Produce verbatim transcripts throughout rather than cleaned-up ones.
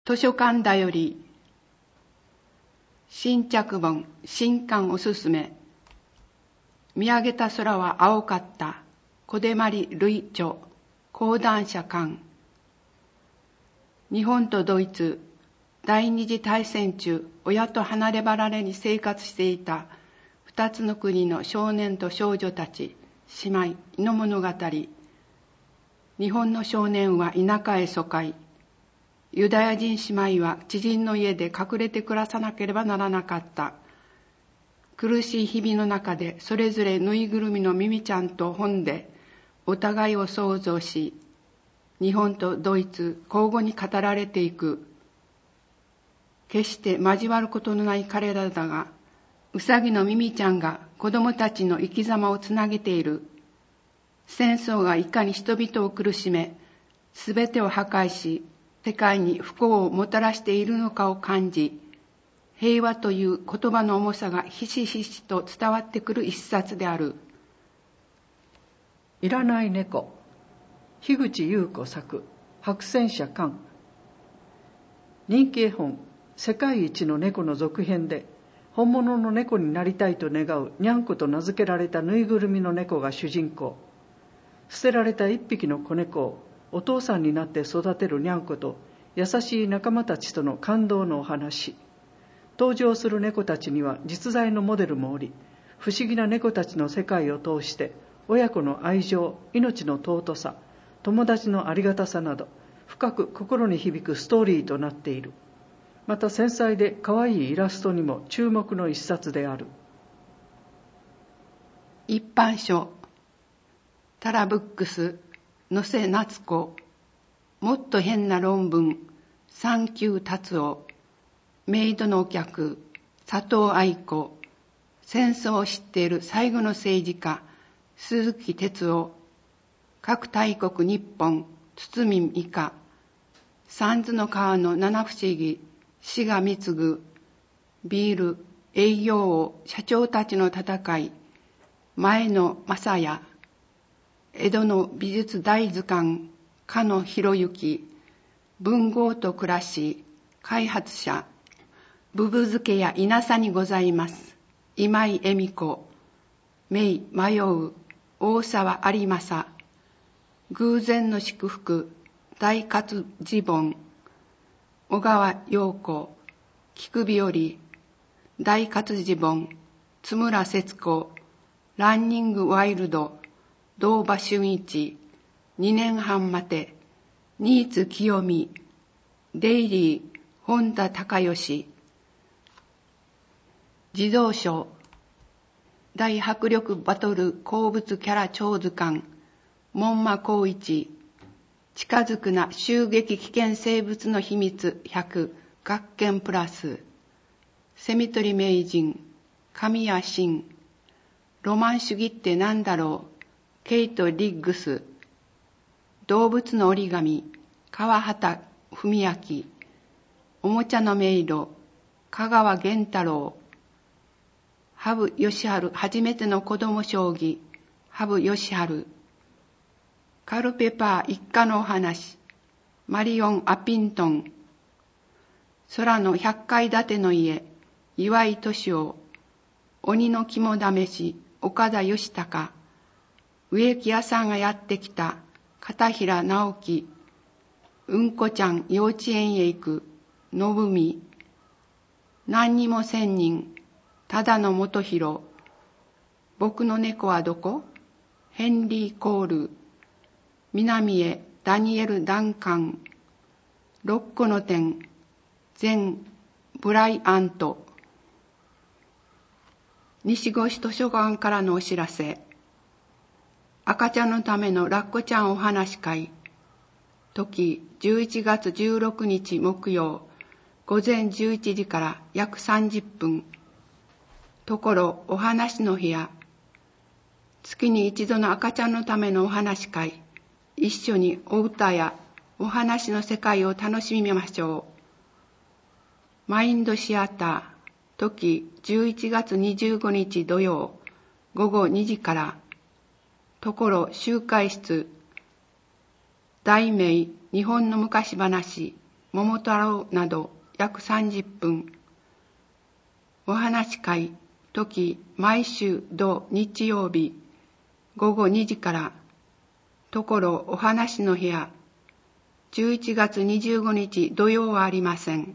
図書館だより新着本新刊おすすめ。見上げた空は青かった。小出まり類著講談社刊。日本とドイツ第二次大戦中、親と離れ離れに生活していた二つの国の少年と少女たち姉妹の物語。日本の少年は田舎へ疎開。ユダヤ人姉妹は知人の家で隠れて暮らさなければならなかった。苦しい日々の中でそれぞれぬいぐるみのミミちゃんと本でお互いを想像し、日本とドイツ交互に語られていく。決して交わることのない彼らだが、うさぎのミミちゃんが子供たちの生き様をつなげている。戦争がいかに人々を苦しめ、すべてを破壊し、世界に不幸をもたらしているのかを感じ、平和という言葉の重さがひしひしと伝わってくる一冊である。 いらない猫、樋口優子作、白戦車巻。人気絵本世界一の猫の続編で、本物の猫になりたいと願うにゃんこと名付けられたぬいぐるみの猫が主人公。捨てられた一匹の子猫をお父さんになって育てるにゃんこと優しい仲間たちとの感動のお話。登場する猫たちには実在のモデルもおり、不思議な猫たちの世界を通して親子の愛情、命の尊さ、友達のありがたさなど深く心に響くストーリーとなっている。また繊細で可愛いイラストにも注目の一冊である。 一般書タラブックス野瀬夏子、もっと変な論文三級達夫、メイドのお客佐藤愛子、戦争を知っている最後の政治家鈴木哲夫、核大国日本堤美香、三途の川の七不思議志賀貢、ビール営業王社長たちの戦い前野正也、江戸の美術大図鑑加野博之、文豪と暮らし開発者ぶぶ漬けや稲佐にございます今井恵美子、名迷う大沢有正、偶然の祝福大活自本小川陽子、菊日和、大活自本津村節子、ランニングワイルド堂場俊一、にねんはん待て、新津清美、デイリー、本田隆義、児童書、大迫力バトル鉱物キャラ超図鑑、門馬光一、近づくな襲撃危険生物の秘密ひゃく、学研プラス、セミ取り名人、神谷真、ロマン主義って何だろう、ケイト・リッグス、動物の折り紙、川畑文明、おもちゃの迷路、香川源太郎、羽生善治初めての子供将棋、羽生善治、カルペパー一家のお話、マリオン・アピントン、空の百階建ての家、岩井敏夫、鬼の肝試し、岡田義孝、植木屋さんがやってきた片平直樹、うんこちゃん幼稚園へ行く信美、何にも千人ただの元弘、僕の猫はどこ、ヘンリー・コール、南へダニエル・ダンカン、六個の点全ブライアント。西越図書館からのお知らせ。赤ちゃんのためのラッコちゃんお話会。時じゅういちがつじゅうろくにち木曜、午前じゅういちじから約さんじゅっぷん。ところお話の部屋。月に一度の赤ちゃんのためのお話会。一緒にお歌やお話の世界を楽しみましょう。マインドシアター。時じゅういちがつにじゅうごにち土曜、午後にじから。ところ集会室。題名日本の昔話桃太郎など約さんじゅっぷん。お話し会、時毎週土日曜日午後にじから、ところお話の部屋、じゅういちがつにじゅうごにち土曜はありません。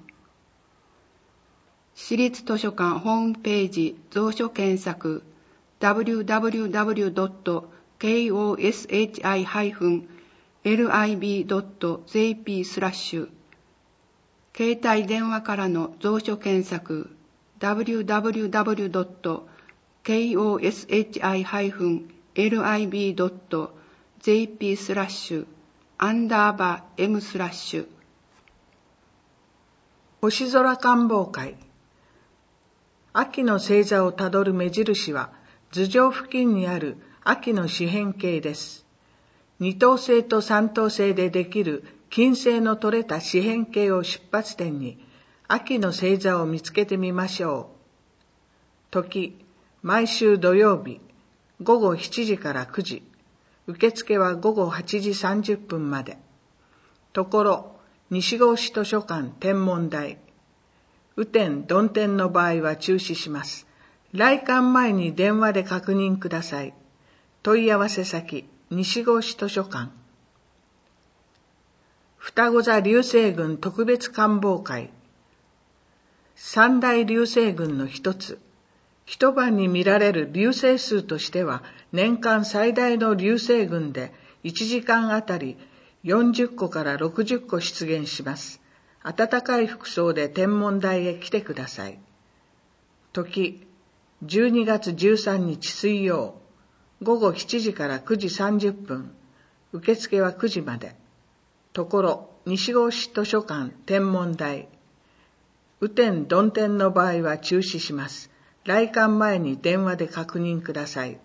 市立図書館ホームページ蔵書検索 ダブリューダブリューダブリュードットコシャイリブイドットジェーピー スラッシュ携帯電話からの蔵書検索 ダブリューダブリューダブリュードットコシャイリブイドットジェーピー スラッシュアンダーバー M スラッシュ星空観望会。秋の星座をたどる目印は頭上付近にある秋の四辺形です。二等星と三等星でできる金星の取れた四辺形を出発点に秋の星座を見つけてみましょう。時、毎週土曜日午後しちじからくじ。受付は午後はちじさんじゅっぷんまで。ところ、西郷市図書館天文台。雨天、曇天の場合は中止します。来館前に電話で確認ください。問い合わせ先、西郷市図書館。双子座流星群特別観望会。三大流星群の一つ。一晩に見られる流星数としては年間最大の流星群でいちじかんあたりよんじゅっこからろくじゅっこ出現します。暖かい服装で天文台へ来てください。時、じゅうにがつじゅうさんにち水曜、午後しちじからくじさんじゅっぷん、受付はくじまで。ところ、西郷市図書館天文台。雨天、曇天の場合は中止します。来館前に電話で確認ください。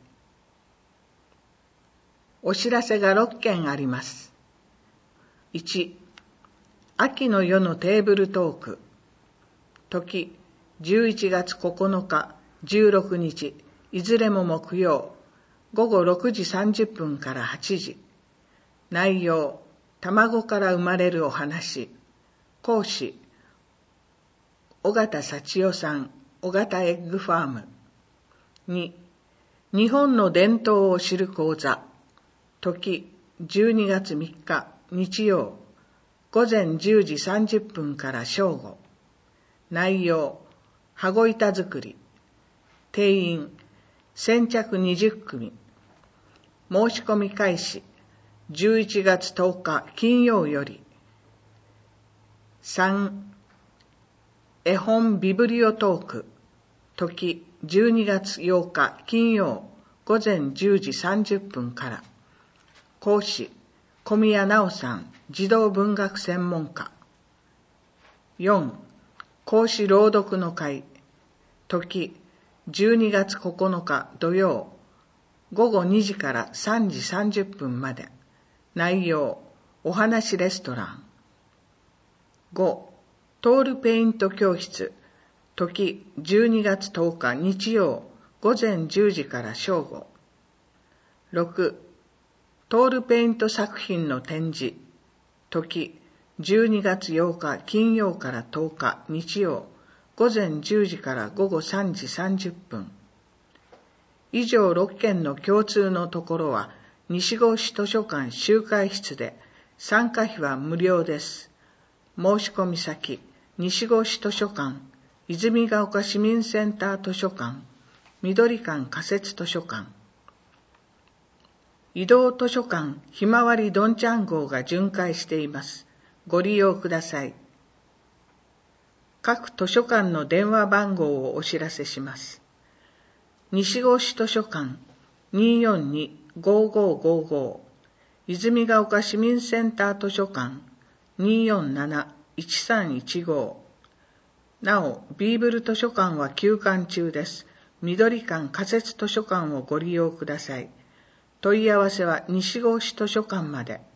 お知らせがろっけんあります。いち、秋の夜のテーブルトーク。時、じゅういちがつここのか、じゅうろくにち、いずれも木曜、午後ろくじさんじゅっぷんからはちじ。内容、卵から生まれるお話。講師、尾形幸代さん、尾形エッグファーム。に、日本の伝統を知る講座。時、じゅうにがつみっか、日曜、午前じゅうじさんじゅっぷんから正午。内容、羽子板作り。定員、先着にじゅっくみ。申し込み開始、じゅういちがつとおか金曜より。さん、絵本ビブリオトーク。時、じゅうにがつようか金曜、午前じゅうじさんじゅっぷんから。講師、小宮直さん、児童文学専門家。よん、講師朗読の会。時、じゅうにがつここのか土曜、午後にじからさんじさんじゅっぷんまで。内容、お話レストラン。ご、トールペイント教室。時、じゅうにがつとおか日曜、午前じゅうじから正午。ろく、トールペイント作品の展示。時、じゅうにがつようか金曜からとおか日曜、午前じゅうじから午後さんじさんじゅっぷん。以上ろっけんの共通のところは、西郷市図書館集会室で、参加費は無料です。申し込み先、西郷市図書館、泉ヶ丘市民センター図書館、緑館仮設図書館。移動図書館ひまわりどんちゃん号が巡回しています。ご利用ください。各図書館の電話番号をお知らせします。西郷市図書館 にーよんにーごーごーごーごー、泉ヶ丘市民センター図書館 にーよんなないちさんいちごー。なお、ビーブル図書館は休館中です。緑館仮設図書館をご利用ください。問い合わせは西郷市図書館まで。